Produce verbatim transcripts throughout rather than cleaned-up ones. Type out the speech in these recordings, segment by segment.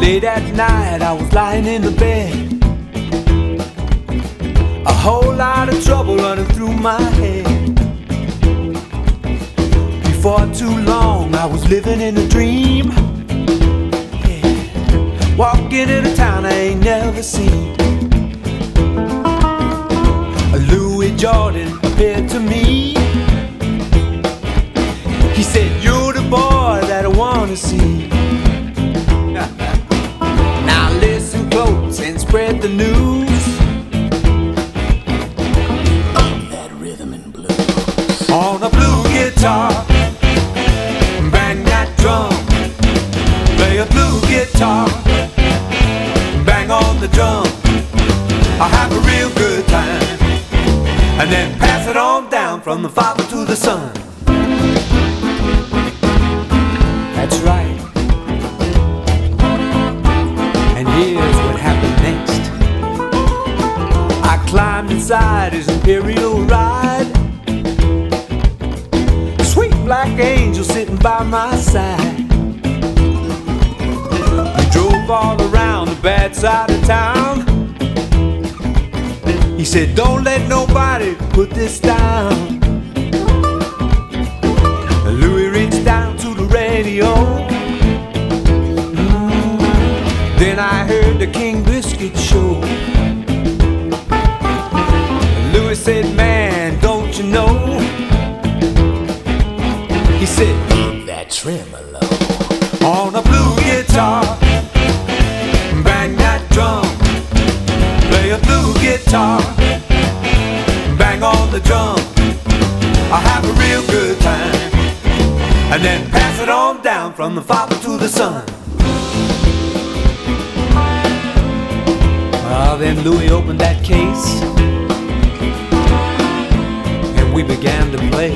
Late at night I was lying in the bed, a whole lot of trouble running through my head. Before too long I was living in a dream, yeah. Walking in a town I ain't never seen. Louis Jordan appeared to me. He said, "You're the boy that I wanna see. Now listen close and spread the news. That rhythm and blues. On a blue guitar, bang that drum. Play a blue guitar, bang on the drum. I'll have a real good time, and then pass it on down from the father to the son." That's right. And here's what happened next. I climbed inside his imperial ride, sweet black angel sitting by my side. We drove all around the bad side of town. He said, "Don't let nobody put this down." Louis reached down to the radio. Mm. Then I heard the King Biscuit show. Louis said, "Man, don't you know?" He said, "Keep that tremolo on a blue guitar, bang that drum. Play a blue guitar, bang on the drum. I'll have a real good time, and then pass it on down from the father to the son." Well, then Louis opened that case, and we began to play.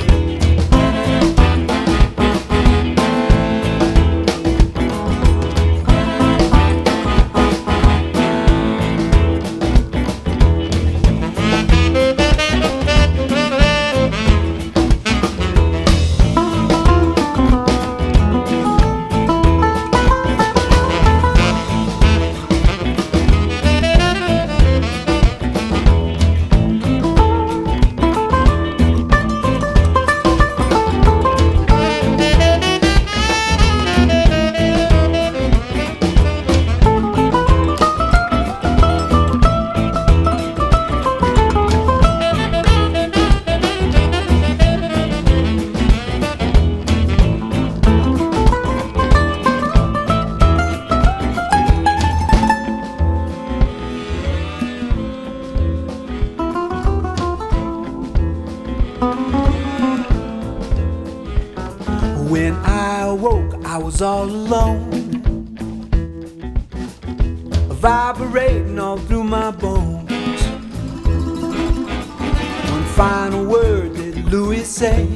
When I awoke, I was all alone, vibrating all through my bones. One final word that Louis said.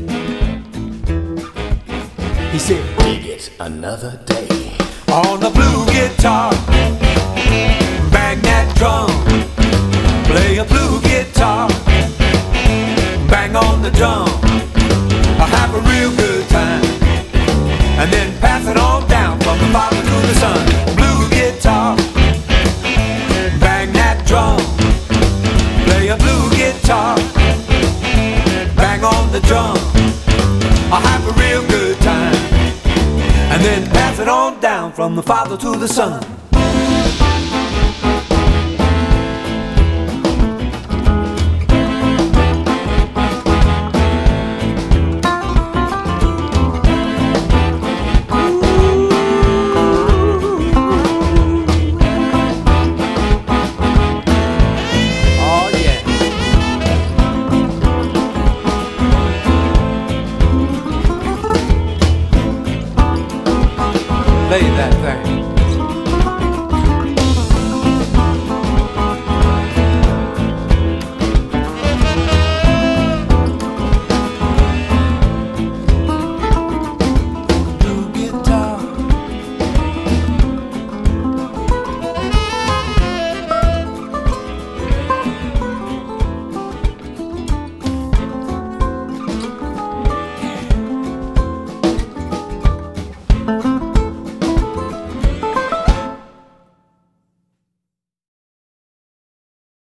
He said, "Dig it another day." On the blue guitar, bang that drum. Play a blue guitar, bang on the drum. I'll have a real good time, and then pass it on down from the father to the son. Blue guitar, bang that drum. Play a blue guitar, bang on the drum. I'll have a real good time, and then pass it on down from the father to the son.